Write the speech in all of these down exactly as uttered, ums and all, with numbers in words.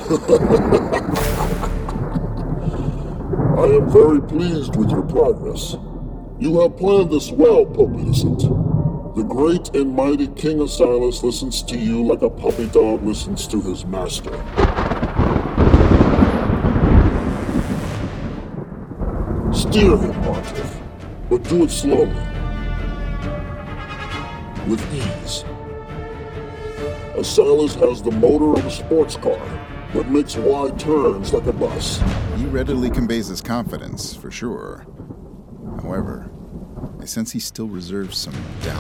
I am very pleased with your progress. You have planned this well, Pope Innocent. The great and mighty King Asilas listens to you like a puppy dog listens to his master. Steer him, Pontiff, but do it slowly. With ease. Asilas has the motor of a sports car, but makes wide turns like a bus. He readily conveys his confidence, for sure. However, I sense he still reserves some doubt.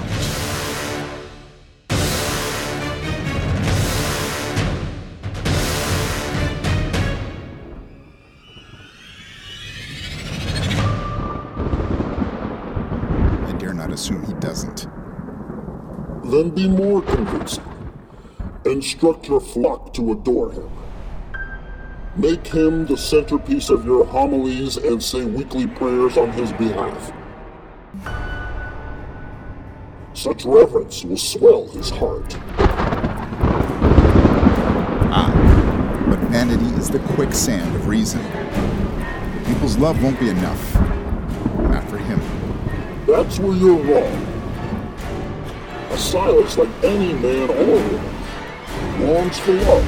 I dare not assume he doesn't. Then be more convincing. Instruct your flock to adore him. Make him the centerpiece of your homilies and say weekly prayers on his behalf. Such reverence will swell his heart. Ah, but vanity is the quicksand of reason. People's love won't be enough. Not for him. That's where you're wrong. Asilas, like any man or woman, longs for love.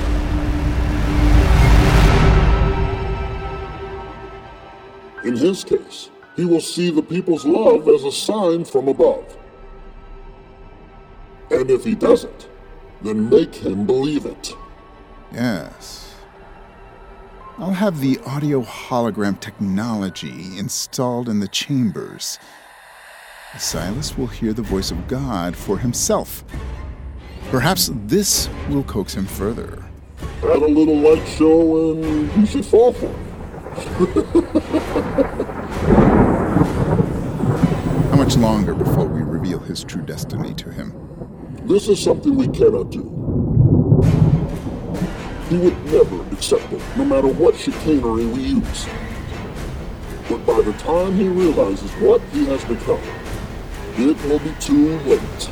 In his case, he will see the people's love as a sign from above. And if he doesn't, then make him believe it. Yes. I'll have the audio hologram technology installed in the chambers. Asilas will hear the voice of God for himself. Perhaps this will coax him further. Add a little light show and you should fall for it. How much longer before we reveal his true destiny to him? This is something we cannot do. He would never accept it, no matter what chicanery we use. But by the time he realizes what he has become, it will be too late.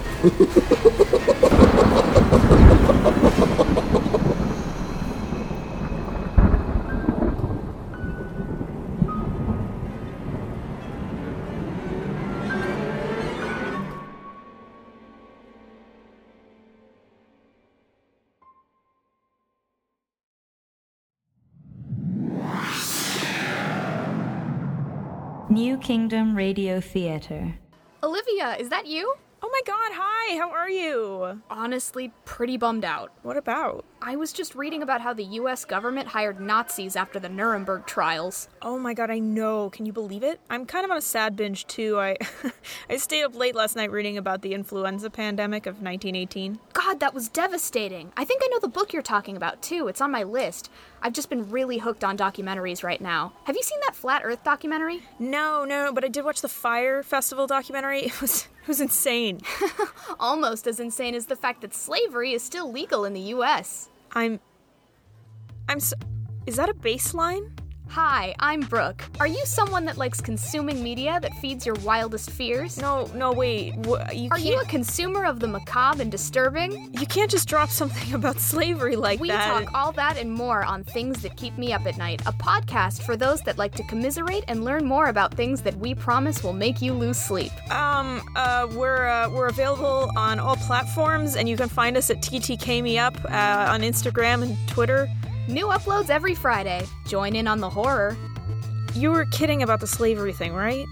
New Kingdom Radio Theater. Olivia, is that you? Oh my god, hi, how are you? Honestly, pretty bummed out. What about? I was just reading about how the U S government hired Nazis after the Nuremberg trials. Oh my god, I know. Can you believe it? I'm kind of on a sad binge, too. I I stayed up late last night reading about the influenza pandemic of nineteen eighteen. God, that was devastating. I think I know the book you're talking about, too. It's on my list. I've just been really hooked on documentaries right now. Have you seen that Flat Earth documentary? No, no, but I did watch the Fire Festival documentary. It was, it was insane. Almost as insane as the fact that slavery is still legal in the U S. I'm... I'm so... Is that a bass line? Hi, I'm Brooke. Are you someone that likes consuming media that feeds your wildest fears? No, no, wait. Wh- you Are can't... you a consumer of the macabre and disturbing? You can't just drop something about slavery like we that. We talk all that and more on Things That Keep Me Up at Night, a podcast for those that like to commiserate and learn more about things that we promise will make you lose sleep. Um, uh, we're, uh, we're available on all platforms, and you can find us at T T K Me Up uh, on Instagram and Twitter. New uploads every Friday. Join in on the horror. You were kidding about the slavery thing, right?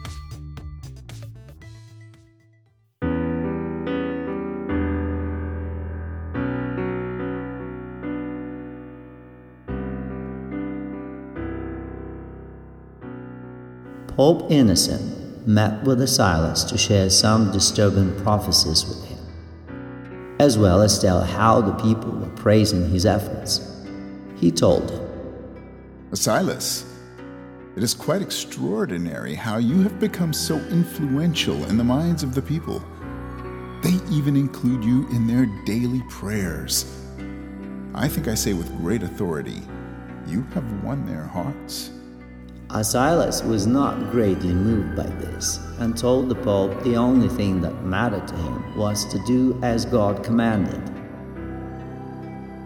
Pope Innocent met with Asilas to share some disturbing prophecies with him, as well as tell how the people were praising his efforts. He told him, Asilas, it is quite extraordinary how you have become so influential in the minds of the people. They even include you in their daily prayers. I think I say with great authority, you have won their hearts. Asilas was not greatly moved by this, and told the Pope the only thing that mattered to him was to do as God commanded.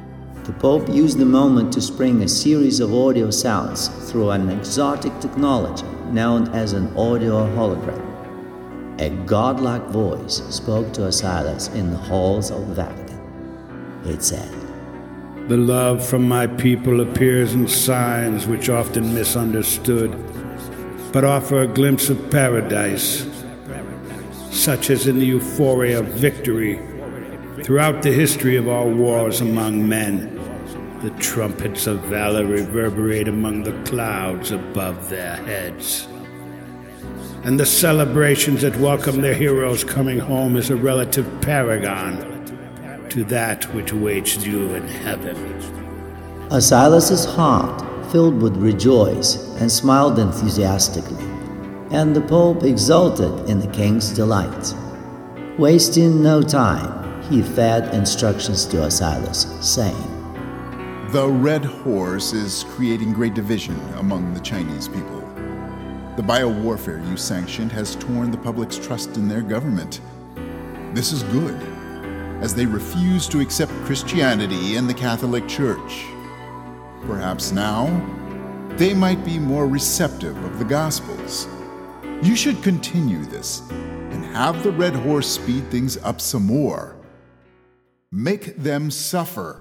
The Pope used the moment to spring a series of audio sounds through an exotic technology known as an audio hologram. A godlike voice spoke to Asilas in the halls of the Vatican. It said, "The love from my people appears in signs which often misunderstood, but offer a glimpse of paradise, such as in the euphoria of victory. Throughout the history of all wars among men, the trumpets of valor reverberate among the clouds above their heads. And the celebrations that welcome their heroes coming home is a relative paragon to that which awaits you in heaven." Asilas' heart filled with rejoice and smiled enthusiastically, and the Pope exulted in the king's delight. Wasting no time, he fed instructions to Asilas, saying, The Red Horse is creating great division among the Chinese people. The biowarfare you sanctioned has torn the public's trust in their government. This is good, as they refuse to accept Christianity and the Catholic Church. Perhaps now, they might be more receptive of the Gospels. You should continue this and have the Red Horse speed things up some more. Make them suffer.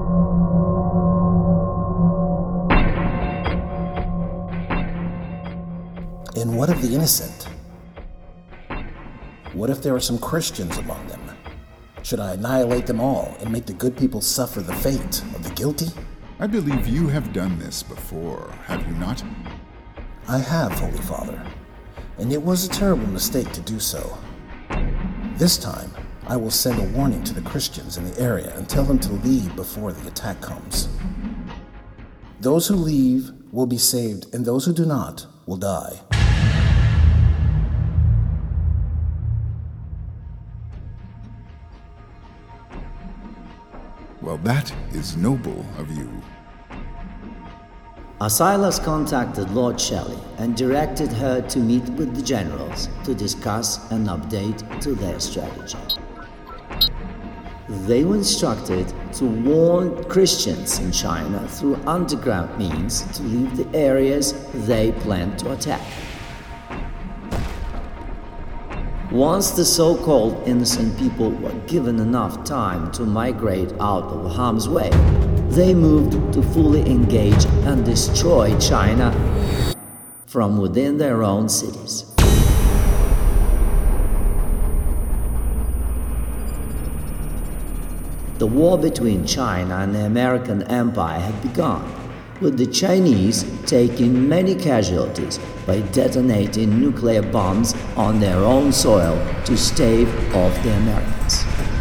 And what of the innocent? What if there are some Christians among them? Should I annihilate them all and make the good people suffer the fate of the guilty? I believe you have done this before, have you not? I have, Holy Father, and it was a terrible mistake to do so. This time, I will send a warning to the Christians in the area and tell them to leave before the attack comes. Those who leave will be saved, and those who do not will die. Well, that is noble of you. Asilas contacted Lord Shelley and directed her to meet with the generals to discuss an update to their strategy. They were instructed to warn Christians in China through underground means to leave the areas they planned to attack. Once the so-called innocent people were given enough time to migrate out of harm's way, they moved to fully engage and destroy China from within their own cities. The war between China and the American Empire had begun, with the Chinese taking many casualties by detonating nuclear bombs on their own soil to stave off the Americans.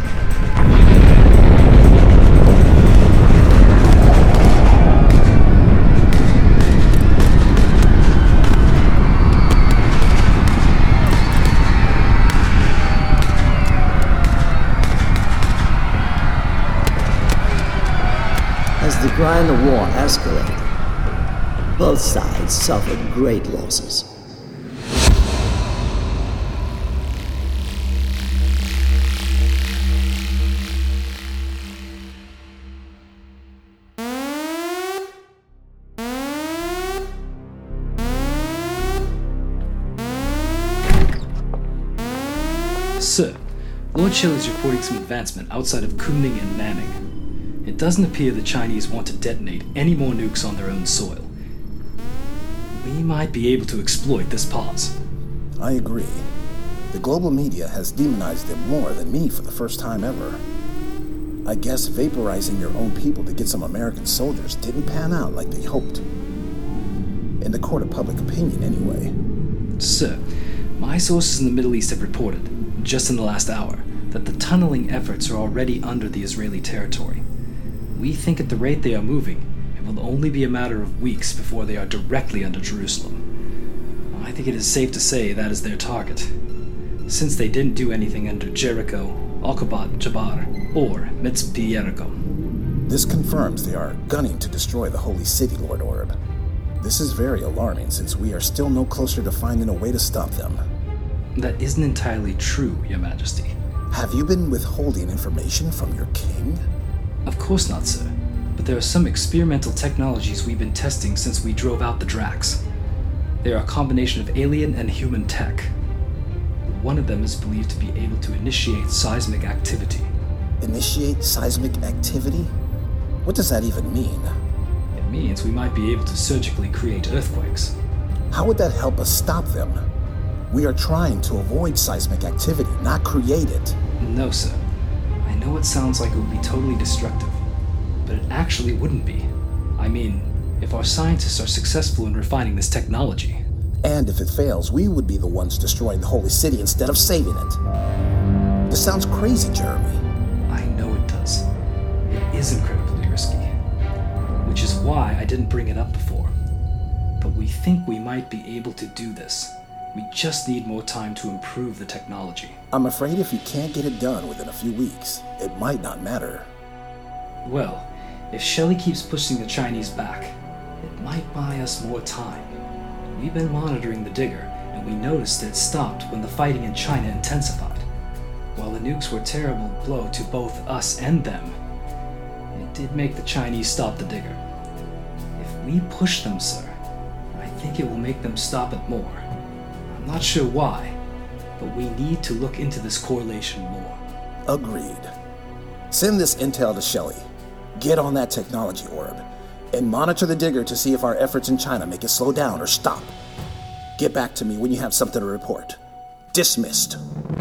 As the grind of war escalated, both sides suffered great losses. Sir, Lord Shelley is reporting some advancement outside of Kunming and Nanning. It doesn't appear the Chinese want to detonate any more nukes on their own soil. We might be able to exploit this pause. I agree. The global media has demonized them more than me for the first time ever. I guess vaporizing your own people to get some American soldiers didn't pan out like they hoped. In the court of public opinion, anyway. Sir, my sources in the Middle East have reported, just in the last hour, that the tunneling efforts are already under the Israeli territory. We think at the rate they are moving, it will only be a matter of weeks before they are directly under Jerusalem. I think it is safe to say that is their target, since they didn't do anything under Jericho, Aqaba Jabbar, or Mitzpe Jericho. This confirms they are gunning to destroy the holy city, Lord Orb. This is very alarming, since we are still no closer to finding a way to stop them. That isn't entirely true, Your Majesty. Have you been withholding information from your king? Of course not, sir. but there are some experimental technologies we've been testing since we drove out the Drax. They are a combination of alien and human tech. One of them is believed to be able to initiate seismic activity. Initiate seismic activity? What does that even mean? It means we might be able to surgically create earthquakes. How would that help us stop them? We are trying to avoid seismic activity, not create it. No, sir. I know it sounds like it would be totally destructive, but it actually wouldn't be. I mean, if our scientists are successful in refining this technology. And if it fails, we would be the ones destroying the holy city instead of saving it. This sounds crazy, Jeremy. I know it does. It is incredibly risky. Which is why I didn't bring it up before. But we think we might be able to do this. We just need more time to improve the technology. I'm afraid if you can't get it done within a few weeks, it might not matter. Well, if Shelley keeps pushing the Chinese back, it might buy us more time. We've been monitoring the Digger, and we noticed it stopped when the fighting in China intensified. While the nukes were a terrible blow to both us and them, it did make the Chinese stop the Digger. If we push them, sir, I think it will make them stop it more. I'm not sure why, but we need to look into this correlation more. Agreed. Send this intel to Shelley. Get on that technology orb, and monitor the Digger to see if our efforts in China make it slow down or stop. Get back to me when you have something to report. Dismissed.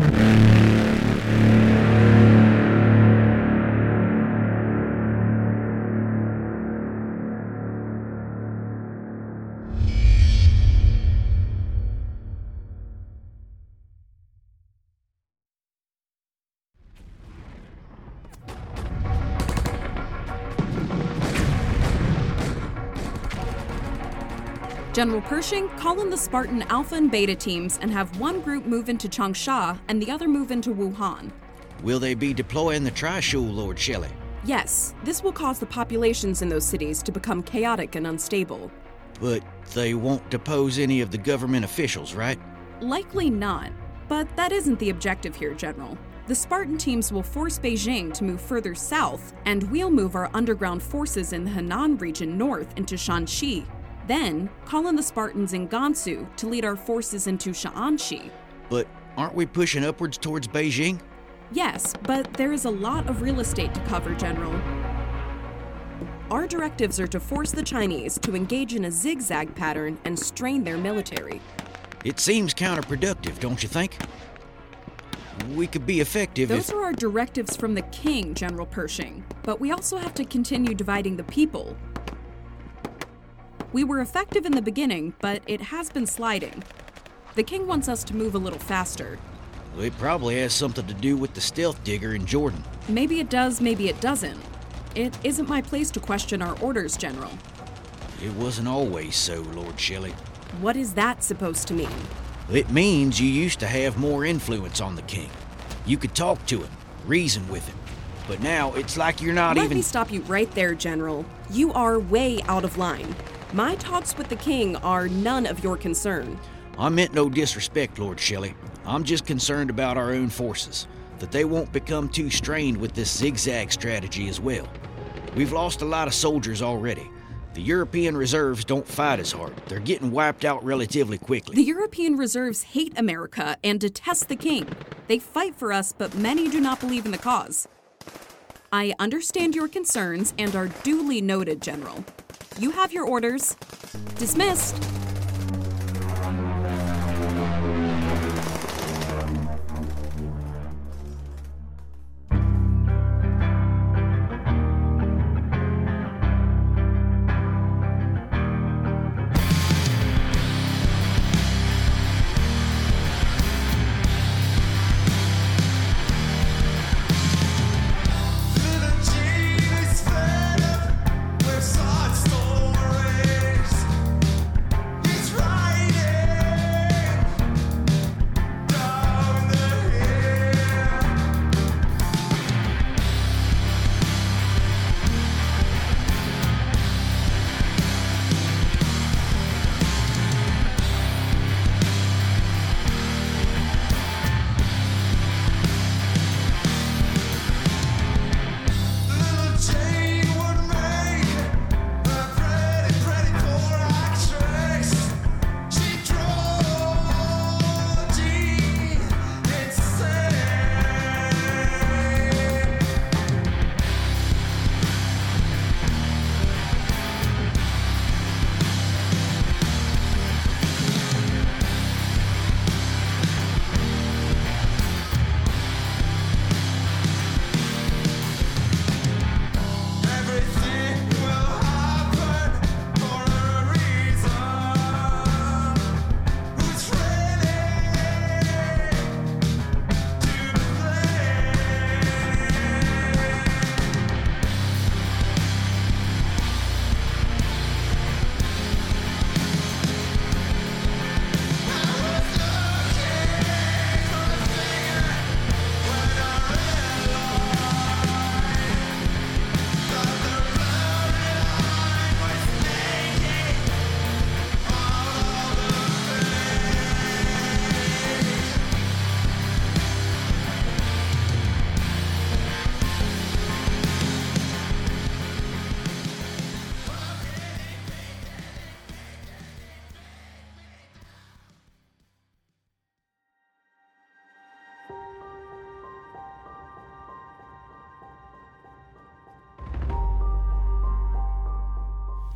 General Pershing, call in the Spartan Alpha and Beta teams and have one group move into Changsha and the other move into Wuhan. Will they be deploying the Tri-Shul, Lord Shelley? Yes, this will cause the populations in those cities to become chaotic and unstable. But they won't depose any of the government officials, right? Likely not, but that isn't the objective here, General. The Spartan teams will force Beijing to move further south, and we'll move our underground forces in the Henan region north into Shanxi. Then, call in the Spartans in Gansu to lead our forces into Shaanxi. But aren't we pushing upwards towards Beijing? Yes, but there is a lot of real estate to cover, General. Our directives are to force the Chinese to engage in a zigzag pattern and strain their military. It seems counterproductive, don't you think? We could be effective Those if... are our directives from the king, General Pershing. But we also have to continue dividing the people. We were effective in the beginning, but it has been sliding. The king wants us to move a little faster. Well, it probably has something to do with the stealth digger in Jordan. Maybe it does, maybe it doesn't. It isn't my place to question our orders, General. It wasn't always so, Lord Shelley. What is that supposed to mean? It means you used to have more influence on the king. You could talk to him, reason with him. But now it's like you're not Let even... me stop you right there, General. You are way out of line. My talks with the king are none of your concern. I meant no disrespect, Lord Shelley. I'm just concerned about our own forces, that they won't become too strained with this zigzag strategy as well. We've lost a lot of soldiers already. The European reserves don't fight as hard. They're getting wiped out relatively quickly. The European reserves hate America and detest the king. They fight for us, but many do not believe in the cause. I understand your concerns and are duly noted, General. You have your orders. Dismissed. We're side stories.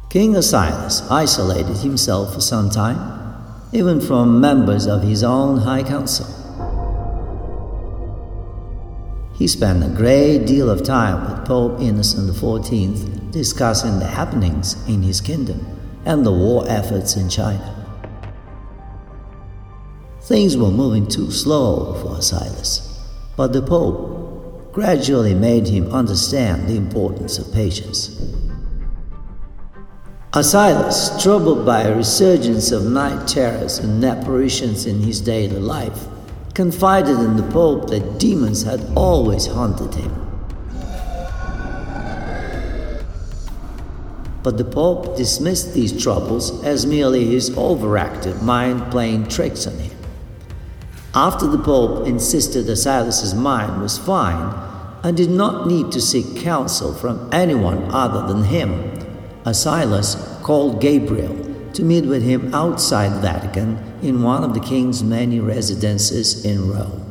King Asilas isolated himself for some time, even from members of his own High Council. He spent a great deal of time with Pope Innocent the fourteenth discussing the happenings in his kingdom and the war efforts in China. Things were moving too slow for Asilas, but the Pope gradually made him understand the importance of patience. Asilas, troubled by a resurgence of night terrors and apparitions in his daily life, confided in the Pope that demons had always haunted him. But the Pope dismissed these troubles as merely his overactive mind playing tricks on him. After the Pope insisted Asilas's mind was fine and did not need to seek counsel from anyone other than him, Asilas called Gabriel to meet with him outside the Vatican in one of the king's many residences in Rome.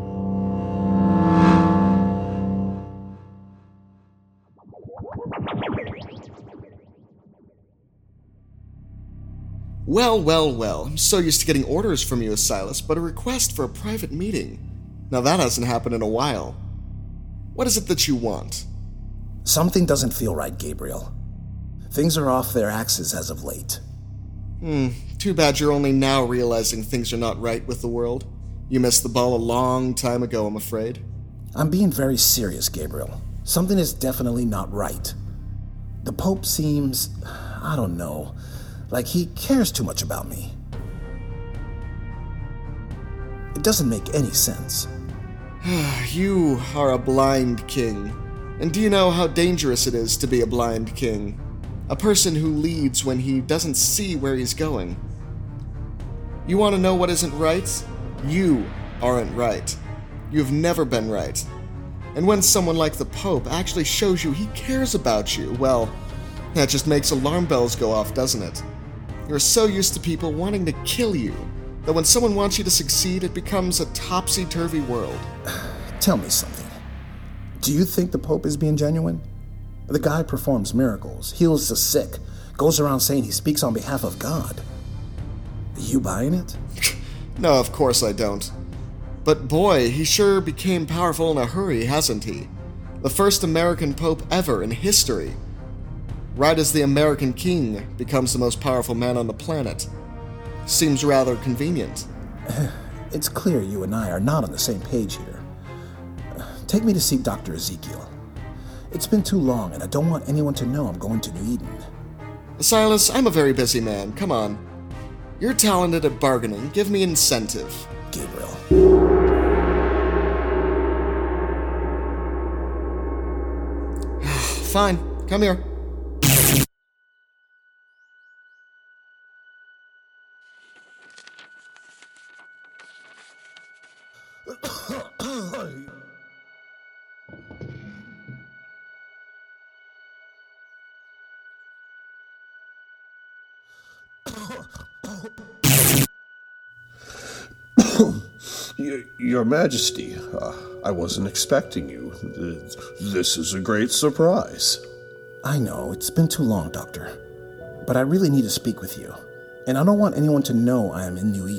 Well, well, well, I'm so used to getting orders from you, Asilas, but a request for a private meeting. Now that hasn't happened in a while. What is it that you want? Something doesn't feel right, Gabriel. Things are off their axis as of late. Hmm, too bad you're only now realizing things are not right with the world. You missed the ball a long time ago, I'm afraid. I'm being very serious, Gabriel. Something is definitely not right. The Pope seems, I don't know, like he cares too much about me. It doesn't make any sense. You are a blind king. And do you know how dangerous it is to be a blind king? A person who leads when he doesn't see where he's going. You want to know what isn't right? You aren't right. You've never been right. And when someone like the Pope actually shows you he cares about you, well, that just makes alarm bells go off, doesn't it? You're so used to people wanting to kill you that when someone wants you to succeed, it becomes a topsy-turvy world. Tell me something. Do you think the Pope is being genuine? The guy performs miracles, heals the sick, goes around saying he speaks on behalf of God. Are you buying it? No, of course I don't. But boy, he sure became powerful in a hurry, hasn't he? The first American Pope ever in history. Right as the American king becomes the most powerful man on the planet. Seems rather convenient. It's clear you and I are not on the same page here. Take me to see Doctor Ezekiel. It's been too long, and I don't want anyone to know I'm going to New Eden. Silas, I'm a very busy man. Come on. You're talented at bargaining. Give me incentive. Gabriel. Fine. Come here. Your Majesty, uh, I wasn't expecting you. This is a great surprise. I know, it's been too long, Doctor. But I really need to speak with you. And I don't want anyone to know I am in New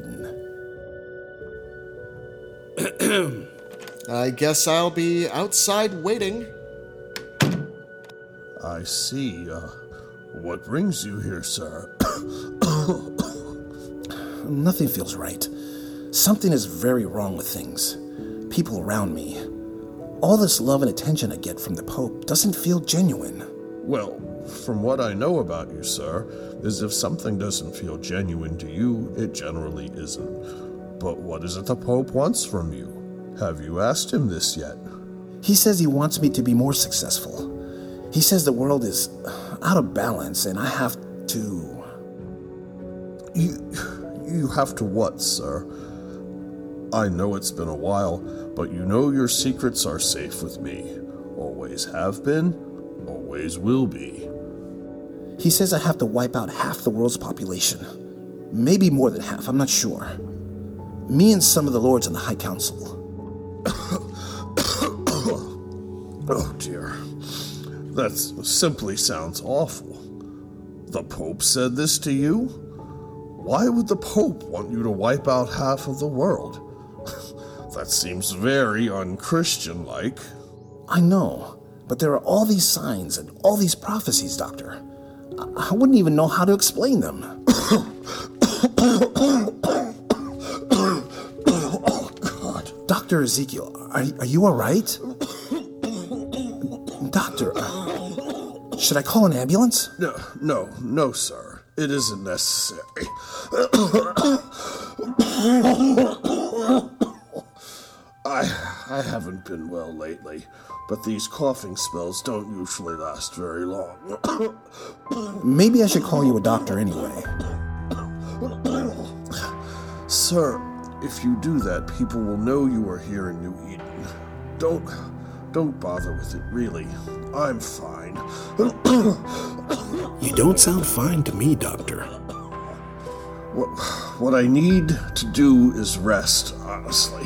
Eden. I guess I'll be outside waiting. I see. Uh, what brings you here, sir? Nothing feels right. Something is very wrong with things. People around me. All this love and attention I get from the Pope doesn't feel genuine. Well, from what I know about you, sir, is if something doesn't feel genuine to you, it generally isn't. But what is it the Pope wants from you? Have you asked him this yet? He says he wants me to be more successful. He says the world is out of balance and I have to... You, you have to what, sir? I know it's been a while, but you know your secrets are safe with me. Always have been, always will be. He says I have to wipe out half the world's population. Maybe more than half, I'm not sure. Me and some of the lords in the High Council. Oh dear. That simply sounds awful. The Pope said this to you? Why would the Pope want you to wipe out half of the world? That seems very unchristian-like. I know, but there are all these signs and all these prophecies, Doctor. I, I wouldn't even know how to explain them. Oh, God. Doctor Ezekiel, are, are you all right? Doctor, uh, should I call an ambulance? No, no, no, sir. It isn't necessary. I I haven't been well lately, but these coughing spells don't usually last very long. Maybe I should call you a doctor anyway. Sir, if you do that, people will know you are here in New Eden. Don't, don't bother with it, really. I'm fine. You don't sound fine to me, Doctor. What, what I need to do is rest, honestly.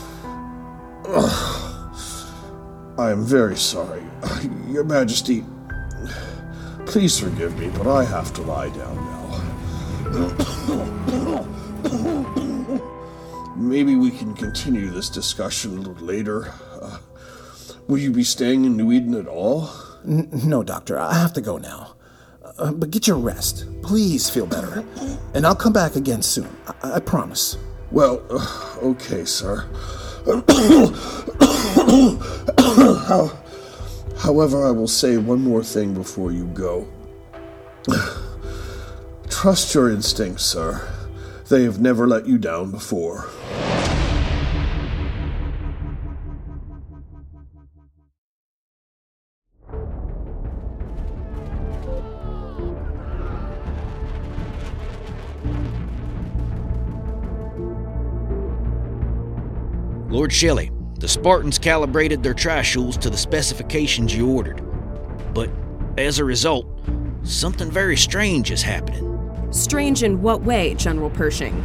I am very sorry. Your Majesty, please forgive me, but I have to lie down now. Maybe we can continue this discussion a little later. Uh, will you be staying in New Eden at all? N- no, Doctor. I have to go now. Uh, but get your rest. Please feel better. And I'll come back again soon. I, I promise. Well, uh, okay, sir. How, however, I will say one more thing before you go. Trust your instincts, sir. They have never let you down before. Lord Shelley, the Spartans calibrated their Trishulls to the specifications you ordered. But as a result, something very strange is happening. Strange in what way, General Pershing?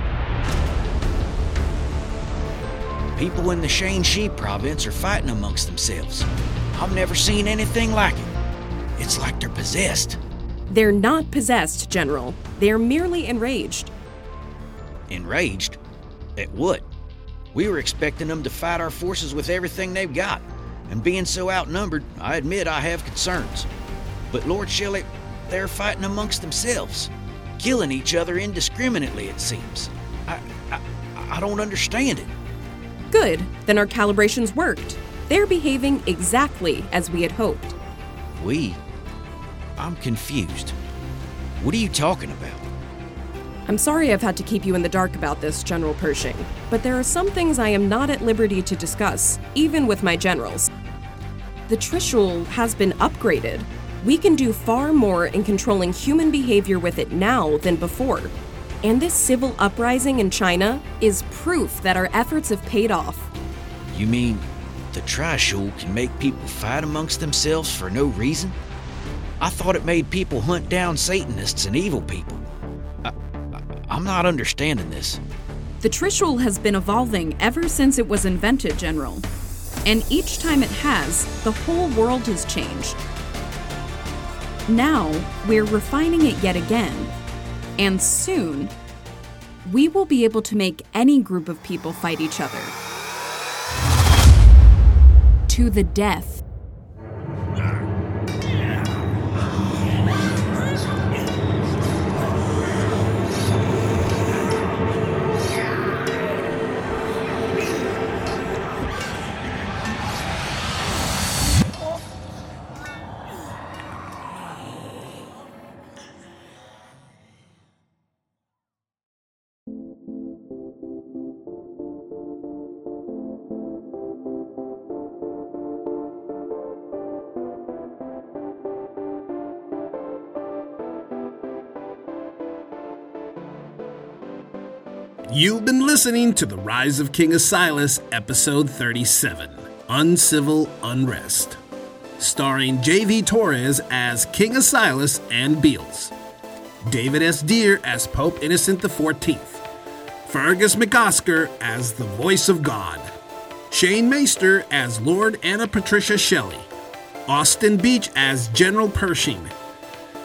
People in the Shanxi province are fighting amongst themselves. I've never seen anything like it. It's like they're possessed. They're not possessed, General. They're merely enraged. Enraged? At what? We were expecting them to fight our forces with everything they've got. And being so outnumbered, I admit I have concerns. But Lord Shelley, they're fighting amongst themselves. Killing each other indiscriminately, it seems. I, I, I don't understand it. Good. Then our calibrations worked. They're behaving exactly as we had hoped. We? I'm confused. What are you talking about? I'm sorry I've had to keep you in the dark about this, General Pershing, but there are some things I am not at liberty to discuss, even with my generals. The Trishull has been upgraded. We can do far more in controlling human behavior with it now than before. And this civil uprising in China is proof that our efforts have paid off. You mean the Trishull can make people fight amongst themselves for no reason? I thought it made people hunt down Satanists and evil people. I, I, I'm not understanding this. The Trishull has been evolving ever since it was invented, General. And each time it has, the whole world has changed. Now, we're refining it yet again. And soon, we will be able to make any group of people fight each other. To the death. You've been listening to The Rise of King Asilas, Episode thirty-seven, Uncivil Unrest, starring J V Torres as King Asilas and Beals, David S. Deere as Pope Innocent the fourteenth, Fergus McOsker as the Voice of God, Shane Meister as Lord Anna Patricia Shelley, Austin Beach as General Pershing,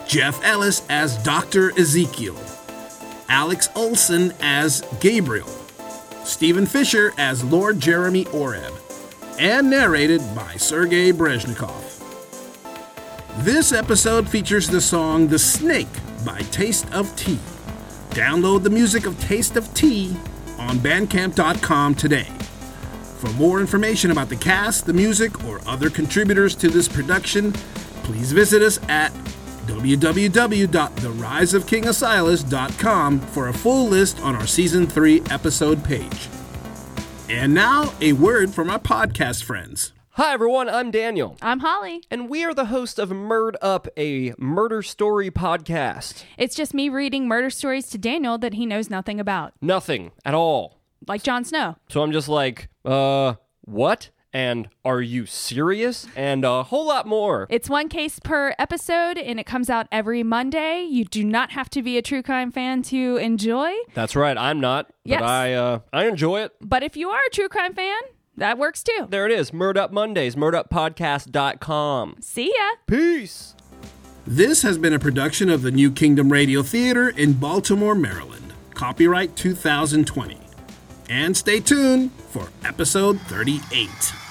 Jeff Ellis as Doctor Ezekiel, Alex Olson as Gabriel, Stephen Fisher as Lord Jeremy Oreb, and narrated by Sergei Brezhnikov. This episode features the song The Snake by Taste of Tea. Download the music of Taste of Tea on bandcamp dot com today. For more information about the cast, the music, or other contributors to this production, please visit us at w w w dot the rise of king asilas dot com for a full list on our Season three episode page. And now, a word from our podcast friends. Hi everyone, I'm Daniel. I'm Holly. And we are the hosts of Murd Up, a murder story podcast. It's just me reading murder stories to Daniel that he knows nothing about. Nothing at all. Like Jon Snow. So I'm just like, uh, what? And are you serious? And a whole lot more. It's one case per episode, and it comes out every Monday. You do not have to be a true crime fan to enjoy. That's right, I'm not. Yes. But I, uh, I enjoy it. But if you are a true crime fan, that works too. There it is, Murd Up Mondays, murd up podcast dot com. See ya. Peace. This has been a production of the New Kingdom Radio Theater in Baltimore, Maryland. Copyright two thousand twenty. And stay tuned for episode thirty-eight.